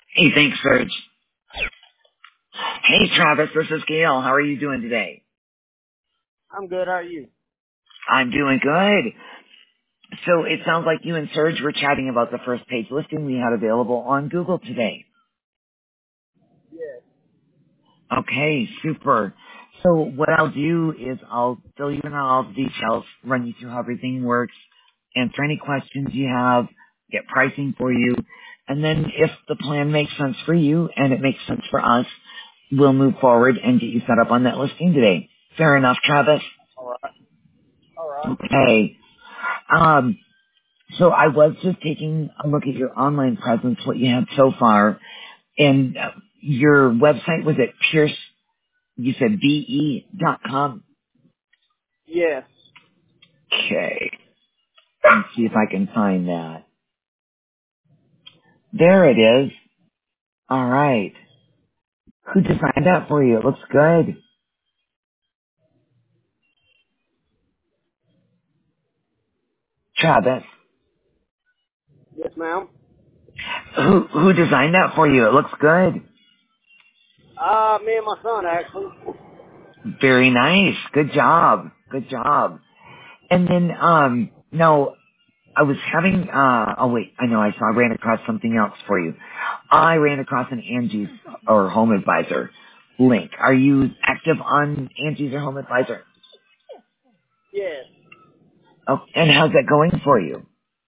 Hey, thanks, Serge. Hey, Travis, this is Gail. How are you doing today? I'm good. How are you? I'm doing good. So it sounds like you and Serge were chatting about the first page listing we had available on Google today. Yes. Okay, super. So what I'll do is I'll fill you in on all the details, run you through how everything works, answer any questions you have, get pricing for you, and then if the plan makes sense for you and it makes sense for us, we'll move forward and get you set up on that listing today. Fair enough, Travis? All right. All right. Okay. Um, so I was just taking a look at your online presence, what you had so far, and your website was at Pierce, you said BE.com. Yes. Okay. Let's see if I can find that. There it is. All right. Who designed that for you? It looks good. Travis. Yes, ma'am. Who designed that for you? It looks good. Me and my son actually. Very nice. Good job. Good job. And then, no, I was having, oh wait, I ran across something else for you. I ran across an Angie's or Home Advisor link. Are you active on Angie's or Home Advisor? Yes. Oh, and how's that going for you?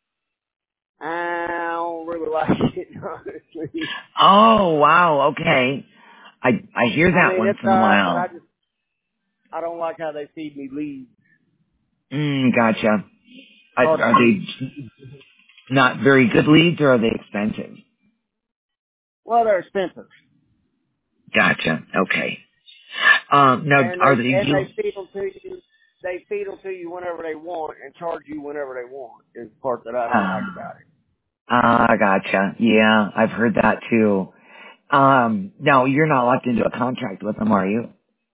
I don't really like it, honestly. Oh, wow, okay. I hear I that mean, once it's in a alright, but while. I don't like how they feed me leads. Gotcha. Hard to Are feed. they not very good leads or are they expensive? Well, they're expensive, Gotcha, okay. Now, and are they, they feed them to you. They feed them to you whenever they want and charge you whenever they want. Is the part that I don't like about it. gotcha. Yeah, I've heard that too. Now you're not locked into a contract with them, are you?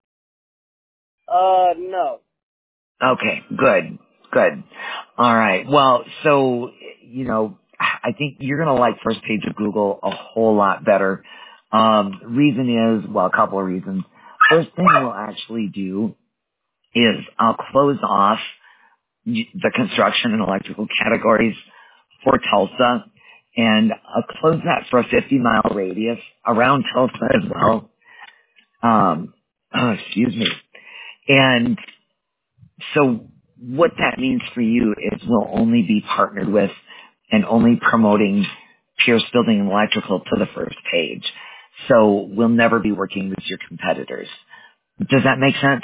No. Okay, good, good. All right. Well, so, I think you're going to like first page of Google a whole lot better. Reason is, well, a couple of reasons. First thing we'll actually do is I'll close off the construction and electrical categories for Tulsa, and I'll close that for a 50-mile radius around Tulsa as well. Excuse me. And so what that means for you is we'll only be partnered with and only promoting Pierce Building and Electrical to the first page. So we'll never be working with your competitors. Does that make sense?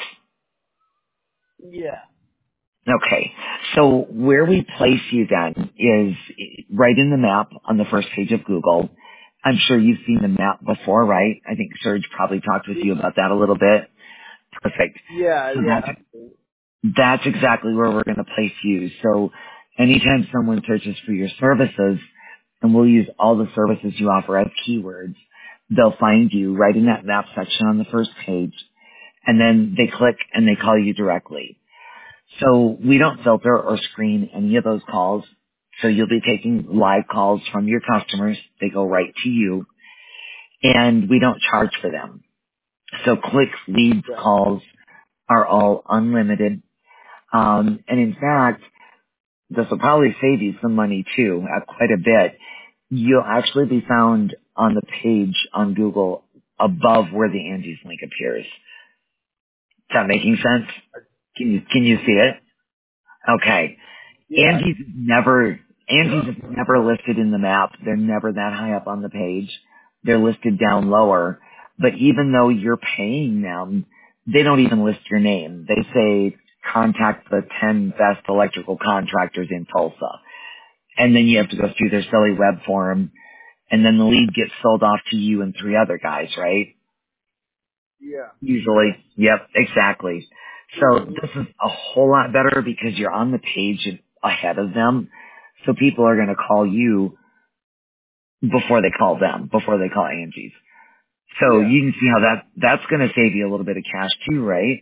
Yeah. Okay. So where we place you then is right in the map on the first page of Google. I'm sure you've seen the map before, right? I think Serge probably talked with you about that a little bit. Perfect. Yeah. So Yeah. that's exactly where we're going to place you. So anytime someone searches for your services, and we'll use all the services you offer as keywords, they'll find you right in that map section on the first page, and then they click and they call you directly. So we don't filter or screen any of those calls. So you'll be taking live calls from your customers. They go right to you, and we don't charge for them. So clicks, leads, Yeah. calls are all unlimited. And in fact, this will probably save you some money too, quite a bit. You'll actually be found on the page on Google above where the Angie's link appears. Is that making sense? Can you see it? Okay. Yeah. Angie's is never listed in the map. They're never that high up on the page. They're listed down lower. But even though you're paying them, they don't even list your name. They say contact the 10 best electrical contractors in Tulsa. And then you have to go through their silly web form, and then the lead gets sold off to you and three other guys, right? Yeah. Usually. Yep, exactly. So Mhm. this is a whole lot better because you're on the page ahead of them. So people are going to call you before they call them, before they call Angie's. So Yeah. you can see how that's going to save you a little bit of cash too, right?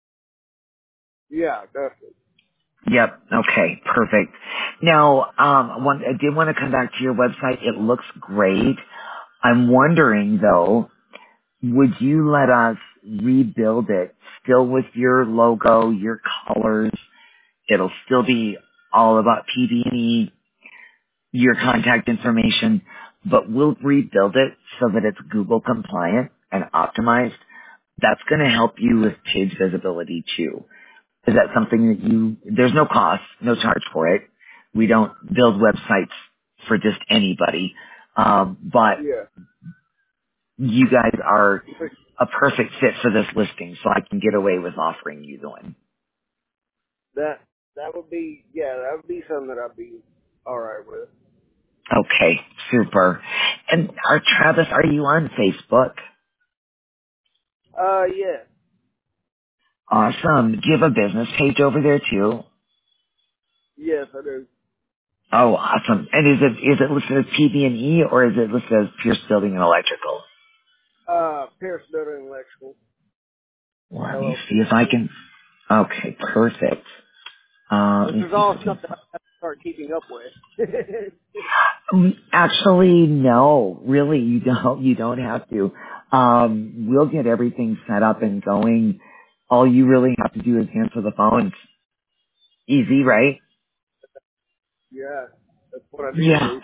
Yeah. Definitely. Yep. Okay. Perfect. Now, I did want to come back to your website. It looks great. I'm wondering though, would you let us rebuild it still with your logo, your colors? It'll still be all about PB&E, your contact information, but we'll rebuild it so that it's Google compliant and optimized. That's going to help you with page visibility too. Is that something that there's no cost, no charge for it. We don't build websites for just anybody. But Yeah. you guys are a perfect fit for this listing, so I can get away with offering you the one. That would be, yeah, that would be something that I'd be all right with. Okay, super. And Travis, are you on Facebook? Yeah. Awesome. Do you have a business page over there too? Yes, I do. Oh, awesome. And is it listed as PB&E or is it listed as Pierce Building and Electrical? Pierce Building Electrical, Let me see LLC. if I can. Okay, perfect. Let Which me is see if all I stuff can. that I have to start keeping up with. Actually, no. Really, you don't. You don't have to. We'll get everything set up and going. All you really have to do is answer the phone. Easy, right? Yeah, that's what I need to Yeah. do.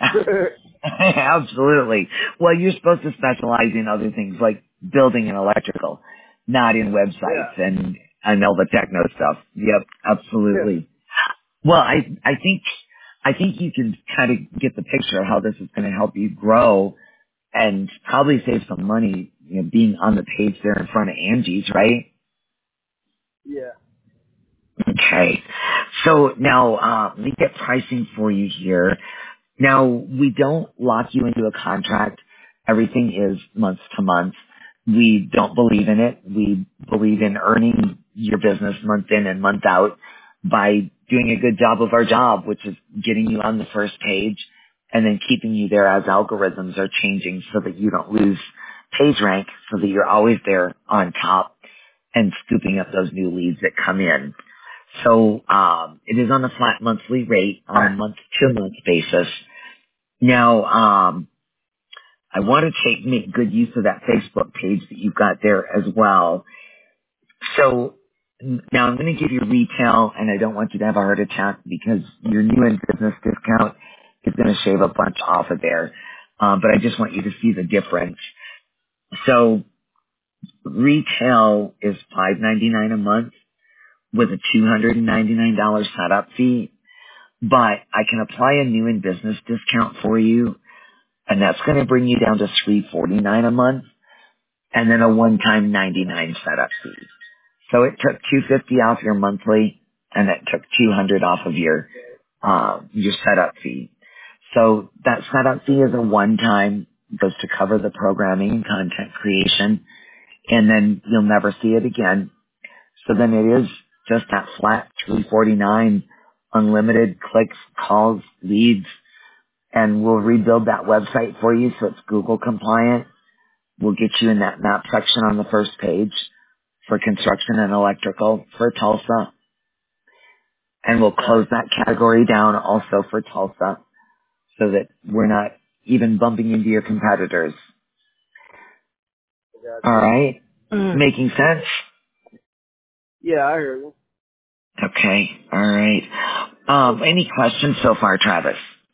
Absolutely. Well, you're supposed to specialize in other things like building and electrical, not in Yeah. websites and all the techno stuff. Yep, Yeah. absolutely. Well, I think you can kind of get the picture of how this is going to help you grow and probably save some money, being on the page there in front of Angie's, right? Yeah. Okay. So now, let me get pricing for you here. Now, we don't lock you into a contract. Everything is month to month. We don't believe in it. We believe in earning your business month in and month out by doing a good job of our job, which is getting you on the first page and then keeping you there as algorithms are changing so that you don't lose page rank, so that you're always there on top and scooping up those new leads that come in. So it is on a flat monthly rate on a month-to-month basis. Now, I want to make good use of that Facebook page that you've got there as well. So now I'm going to give you retail, and I don't want you to have a heart attack because your new in business discount is going to shave a bunch off of there. But I just want you to see the difference. So retail is $5.99 a month with a $299 setup fee, but I can apply a new in business discount for you, and that's going to bring you down to $349 a month, and then a one-time 99 setup fee. So it took $250 off your monthly, and it took $200 off of your setup fee. So that setup fee is a one-time, goes to cover the programming and content creation, and then you'll never see it again. So then it is just that flat $349, unlimited clicks, calls, leads, and we'll rebuild that website for you so it's Google compliant. We'll get you in that map section on the first page for construction and electrical for Tulsa, and we'll Okay. close that category down also for Tulsa so that we're not even bumping into your competitors. I got All right? you. Making sense? Yeah, I hear you. Okay. All right. Any questions so far, Travis?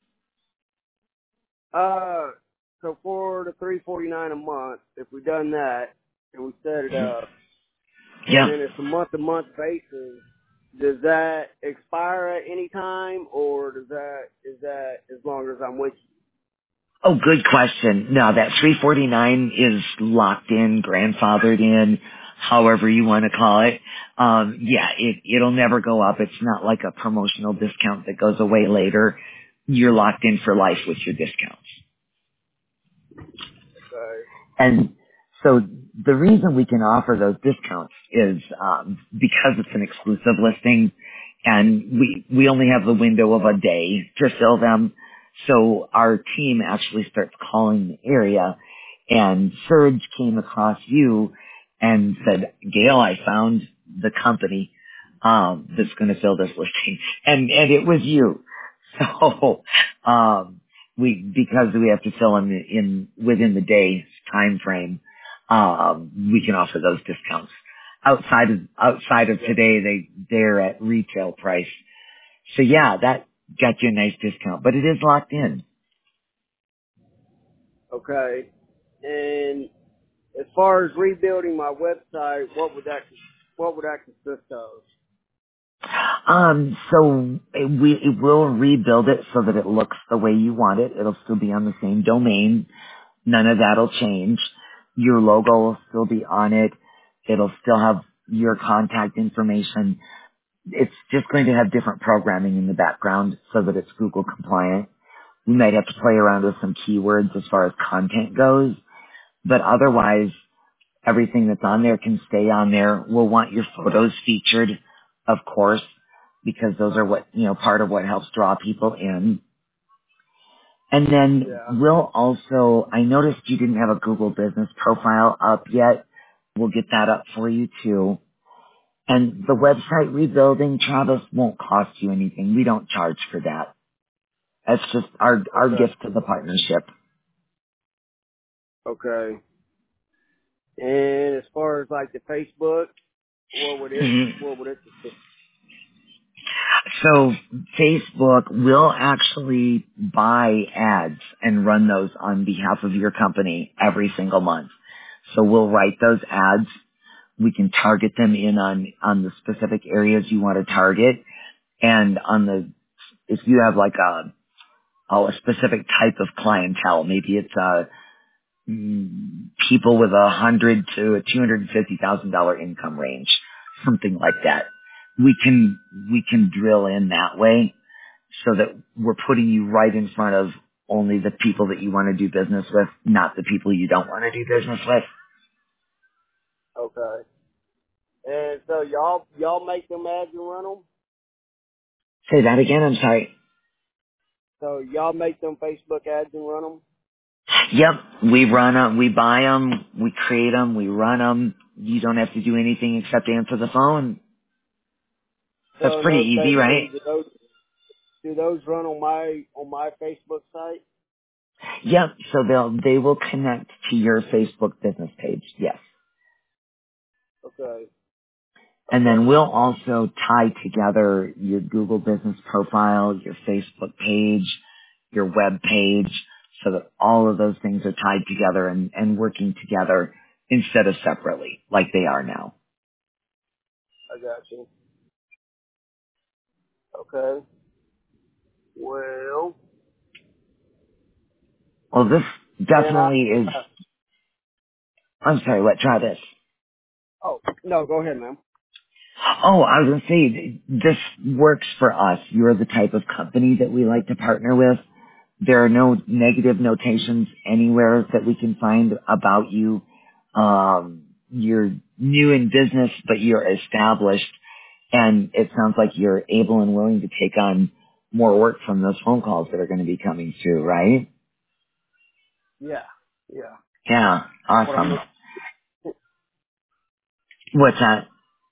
So for the $349 a month, if we done that and we set it up, and Yeah. then it's a month-to-month basis, does that expire at any time, or is that as long as I'm with Oh, good question. No, that 349 is locked in, grandfathered in, however you want to call it. Yeah, it'll never go up. It's not like a promotional discount that goes away later. You're locked in for life with your discounts. you? And so the reason we can offer those discounts is because it's an exclusive listing, and we only have the window of a day to fill them. So our team actually starts calling the area, and Surge came across you and said, "Gail, I found the company that's going to fill this listing," and it was you. So Because we have to fill in within the day time frame, we can offer those discounts. Outside of today, they're at retail price. So yeah, that got you a nice discount, but it is locked in. Okay. And as far as rebuilding my website, what would that consist of? So it will rebuild it so that it looks the way you want it. It'll still be on the same domain. None of that'll change. Your logo will still be on it. It'll still have your contact information. It's just going to have different programming in the background so that it's Google compliant. We might have to play around with some keywords as far as content goes, but otherwise everything that's on there can stay on there. We'll want your photos featured, of course, because those are part of what helps draw people in. And then Yeah. we'll also, I noticed you didn't have a Google business profile up yet. We'll get that up for you too. And the website rebuilding, Travis, won't cost you anything. We don't charge for that. That's just our Okay. gift to the partnership. Okay. And as far as like the Facebook, Mhm. what would it consist? So Facebook will actually buy ads and run those on behalf of your company every single month. So we'll write those ads. We can target them in on the specific areas you want to target. And if you have like a specific type of clientele, maybe it's people with $100,000 to $250,000 income range, something like that. We can drill in that way so that we're putting you right in front of only the people that you want to do business with, not the people you don't want to do business with. Okay. And so y'all make them ads and run them? Say that again. I'm sorry. So y'all make them Facebook ads and run them? Yep, we run them, we buy them, we create them, we run them. You don't have to do anything except answer the phone. That's So in pretty those easy, right? cases, do those run on my Facebook site? Yep. So they will connect to your Facebook business page. Yes. Okay. And then Okay. we'll also tie together your Google business profile, your Facebook page, your web page, so that all of those things are tied together and working together instead of separately like they are now. I got you. Okay. Well, Well, this and definitely is, I'm sorry, what, try this. oh, no, go ahead, ma'am. Oh, I was going to say, this works for us. You're the type of company that we like to partner with. There are no negative notations anywhere that we can find about you. You're new in business, but you're established, and it sounds like you're able and willing to take on more work from those phone calls that are going to be coming through, right? Yeah. Yeah. Yeah, What I'm awesome. What's that?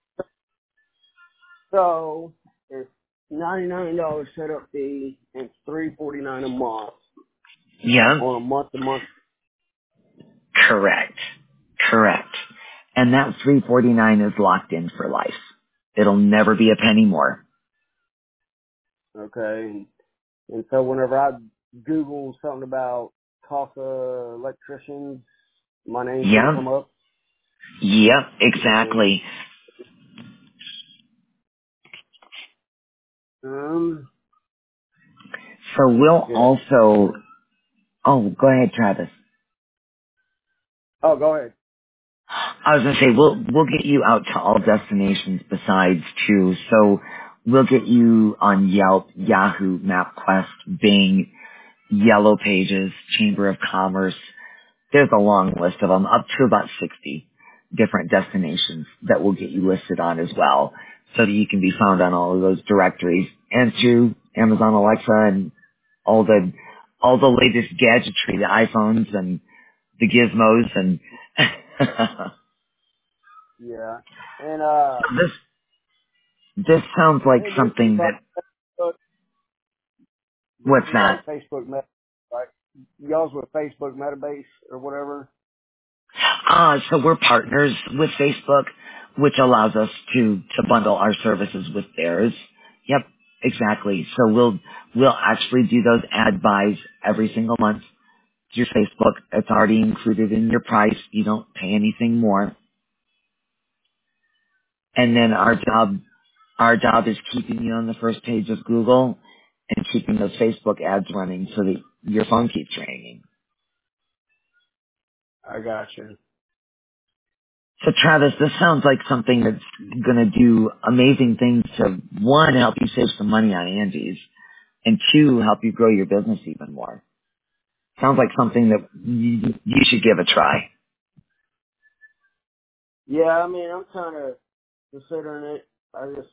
so it's $99 setup fee and $349 a month Yeah, on a month to month. correct. Correct. And that 349 is locked in for life. It'll never be a penny more. Okay. And so whenever I Google something about Tulsa electricians, my name's gonna Yep. come up. Yep, And exactly. um, So we'll yeah. also, oh, go ahead, Travis. Oh, go ahead. I was going to say, we'll get you out to all destinations besides too. So we'll get you on Yelp, Yahoo, MapQuest, Bing, Yellow Pages, Chamber of Commerce. There's a long list of them, up to about 60 different destinations that will get you listed on as well, so that you can be found on all of those directories and through Amazon Alexa and all the latest gadgetry, the iPhones and the gizmos and Yeah. And this sounds like and this is something like that, Facebook, this what's is that? like Facebook Messenger. Like y'all's with Facebook Metabase or whatever. So we're partners with Facebook, which allows us to bundle our services with theirs. Yep, exactly. So we'll actually do those ad buys every single month through Facebook. It's already included in your price. You don't pay anything more. And then our job is keeping you on the first page of Google and keeping those Facebook ads running so that your phone keeps ringing. I got you. So Travis, this sounds like something that's going to do amazing things to, one, help you save some money on Angie's, and two, help you grow your business even more. Sounds like something that you should give a try. Yeah, I mean, I'm kind of considering it. I just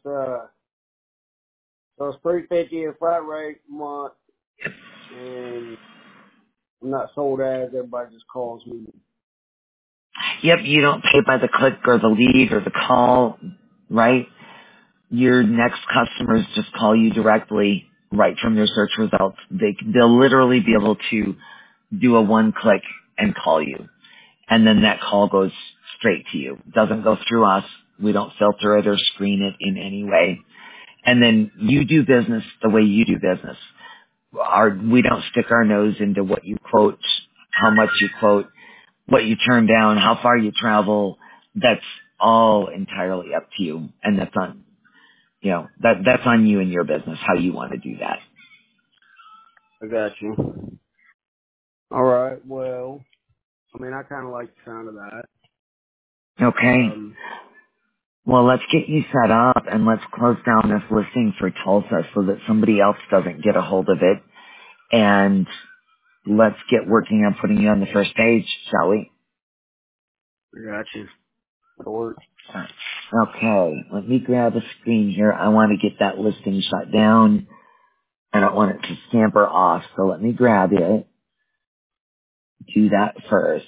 so it's $350 a flat rate a month, and I'm not sold ads. Everybody just calls me. Yep, you don't pay by the click or the lead or the call, right? Your next customers just call you directly right from their search results. They'll literally be able to do a one click and call you. And then that call goes straight to you. Doesn't go through us. We don't filter it or screen it in any way. And then you do business the way you do business. We don't stick our nose into what you quote, how much you quote, what you turn down, how far you travel. That's all entirely up to you. And that's on, that's on you and your business, how you want to do that. I got you. All right. Well, I mean, I kind of like the sound of that. Okay. Well, let's get you set up and let's close down this listing for Tulsa so that somebody else doesn't get a hold of it. And let's get working on putting you on the first page, shall we? I got you. That'll work. Okay, let me grab a screen here. I want to get that listing shut down. I don't want it to scamper off, so let me grab it. Do that first.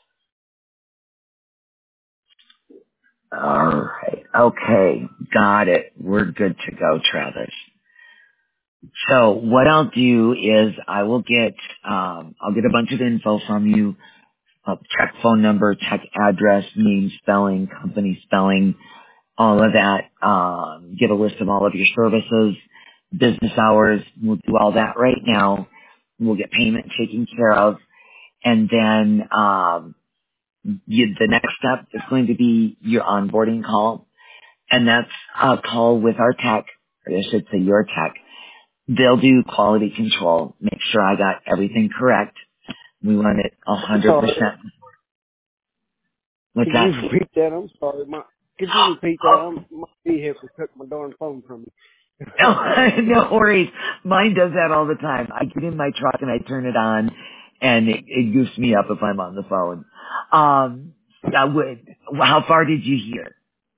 Alright, okay, got it. We're good to go, Travis. So what I'll do is I'll get a bunch of info from you, check phone number, check address, name spelling, company spelling, all of that, get a list of all of your services, business hours. We'll do all that right now. We'll get payment taken care of. And then the next step is going to be your onboarding call. And that's a call with our tech, or I should say your tech. They'll do quality control, make sure I got everything correct. We want it Sorry. 100%. What's Could that? you repeat that? I'm sorry. Could you repeat that? My vehicle took my darn phone from me. Oh, no worries. Mine does that all the time. I get in my truck and I turn it on, and it goofs me up if I'm on the phone. How far did you hear?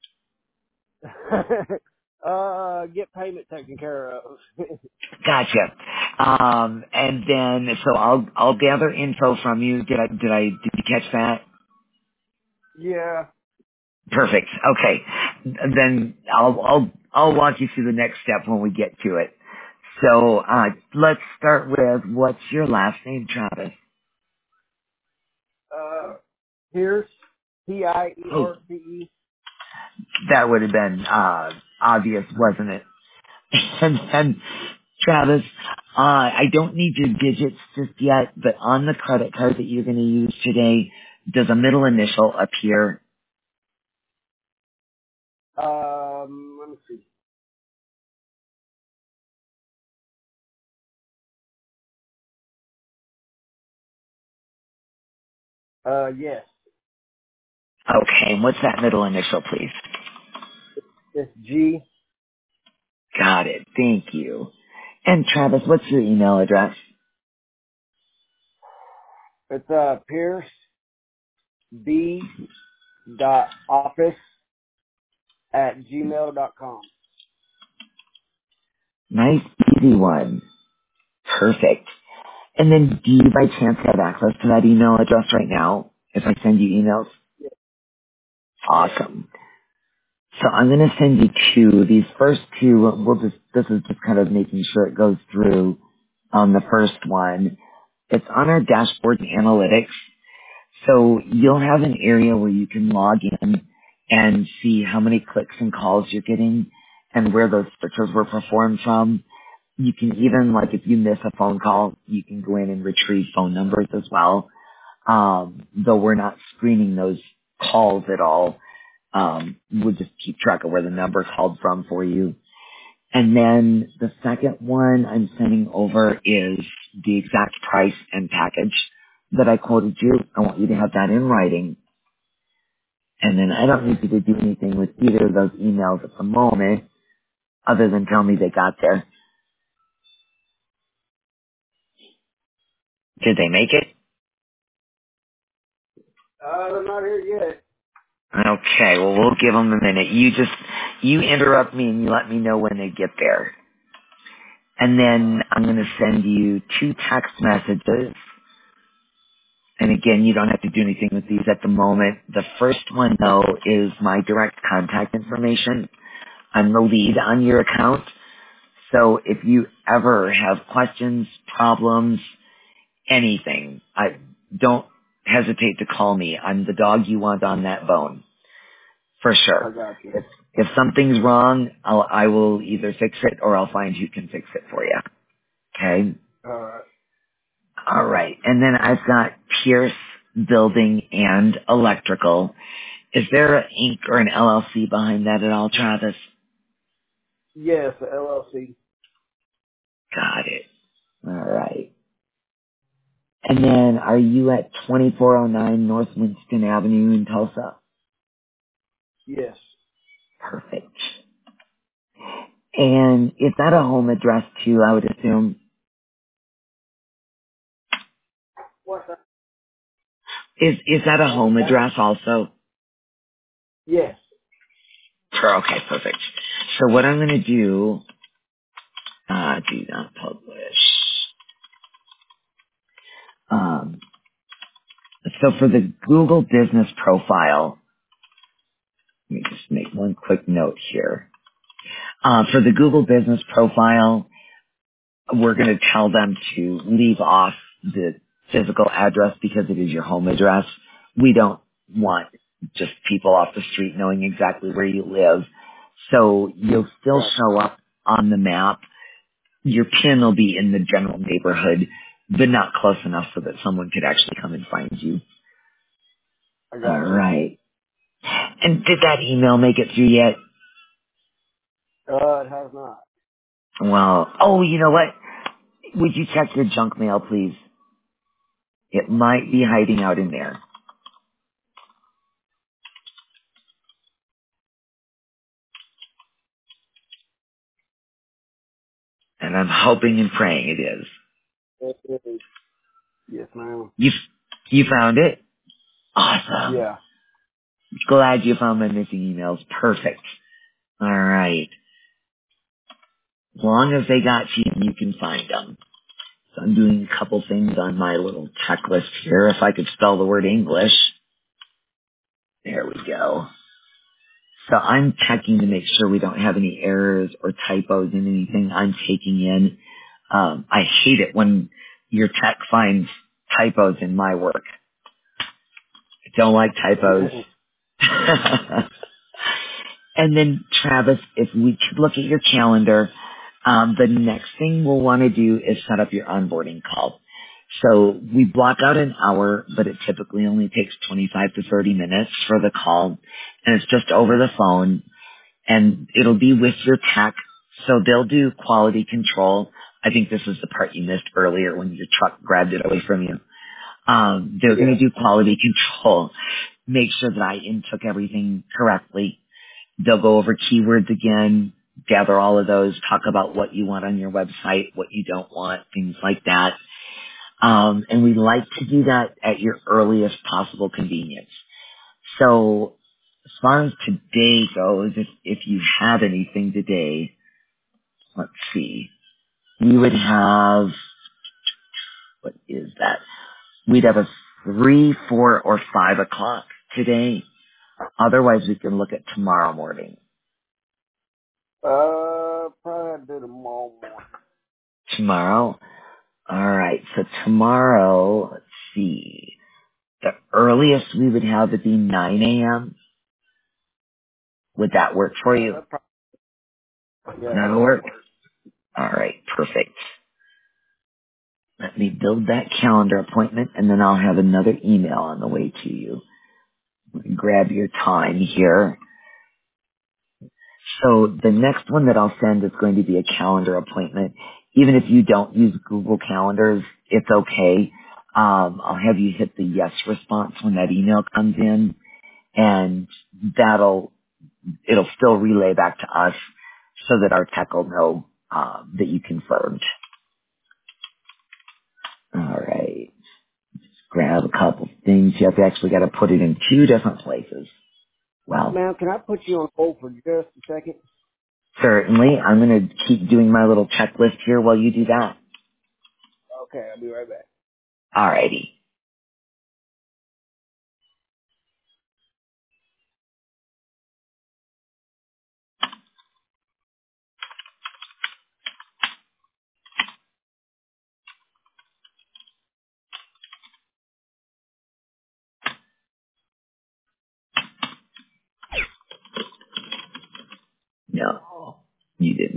Get payment taken care of. Gotcha. And then so I'll gather info from you. Did you catch that? Yeah. Perfect. Okay. Then I'll walk you through the next step when we get to it. So let's start with what's your last name, Travis? Here's Oh, Pierce. that would have been obvious, wasn't it? And then, Travis, I don't need your digits just yet, but on the credit card that you're going to use today, does a middle initial appear? Let me see. Yes. Okay, and what's that middle initial, please? It's G. Got it. Thank you. And Travis, what's your email address? It's Pierce B. dot office at gmail.com. Nice, easy one. Perfect. And then do you by chance have access to that email address right now if I send you emails? Yes. Awesome. So I'm going to send you two. These first two, this is just kind of making sure it goes through on the first one. It's on our dashboard and analytics. So you'll have an area where you can log in and see how many clicks and calls you're getting and where those searches were performed from. You can even, like, if you miss a phone call, you can go in and retrieve phone numbers as well. Though we're not screening those calls at all. We'll just keep track of where the number called from for you. And then the second one I'm sending over is the exact price and package that I quoted you. I want you to have that in writing. And then I don't need you to do anything with either of those emails at the moment other than tell me they got there. Did they make it? They're not here yet. Okay, well, we'll give them a minute. You interrupt me and you let me know when they get there. And then I'm going to send you 2 text messages. And again, you don't have to do anything with these at the moment. The first one, though, is my direct contact information. I'm the lead on your account. So if you ever have questions, problems, anything, don't hesitate to call me. I'm the dog you want on that bone. For I sure. got you. If something's wrong, I will either fix it or I'll find who can fix it for you. Okay? All right. All right. And then I've got Pierce Building and Electrical. Is there an Inc. or an LLC behind that at all, Travis? Yes, the LLC. Got it. All right. And then are you at 2409 North Winston Avenue in Tulsa? Yes. Perfect. And is that a home address too, I would assume? What's that? Is that a home address also? Yes. Sure, okay, perfect. So what I'm going to do, do not publish. Um, so for the Google business profile, let me just make one quick note here. For the Google business profile, we're going to tell them to leave off the physical address because it is your home address. We don't want just people off the street knowing exactly where you live. So you'll still Gotcha. show up on the map. Your pin will be in the general neighborhood, but not close enough so that someone could actually come and find you. I All got you. right. And did that email make it through yet? It has not. Well, oh, you know what? Would you check your junk mail, please? It might be hiding out in there. And I'm hoping and praying it is. It is. Yes, ma'am. You found it? Awesome. Yeah. Glad you found my missing emails. Perfect. All right. As long as they got you, you can find them. So I'm doing a couple things on my little checklist here. If I could spell the word English. There we go. So I'm checking to make sure we don't have any errors or typos in anything I'm taking in. I hate it when your tech finds typos in my work. I don't like typos. And then, Travis, if we could look at your calendar, the next thing we'll want to do is set up your onboarding call. So we block out an hour, but it typically only takes 25 to 30 minutes for the call. And it's just over the phone. And it'll be with your tech. So they'll do quality control. I think this is the part you missed earlier when your truck grabbed it away from you. They're going Yeah. to do quality control. Make sure that I intook everything correctly. They'll go over keywords again, gather all of those, talk about what you want on your website, what you don't want, things like that. And we like to do that at your earliest possible convenience. So as far as today goes, if you have anything today, let's see, we would have, what is that? We'd have a 3, 4, or 5 o'clock today. Otherwise, we can look at tomorrow morning. Probably have to do tomorrow morning. Tomorrow? All right. So tomorrow, let's see. The earliest we would have would be 9 a.m. Would that work for you? Yeah, That'll that'll work. work. All right. Perfect. Let me build that calendar appointment, and then I'll have another email on the way to you. Grab your time here. So the next one that I'll send is going to be a calendar appointment. Even if you don't use Google Calendars, it's okay. I'll have you hit the yes response when that email comes in, and it'll still relay back to us so that our tech will know that you confirmed. All right. Grab a couple things. You have actually got to put it in two different places. Well, Ma'am, can I put you on hold for just a second? certainly. I'm going to keep doing my little checklist here while you do that. Okay, I'll be right back. Alrighty. No, you didn't.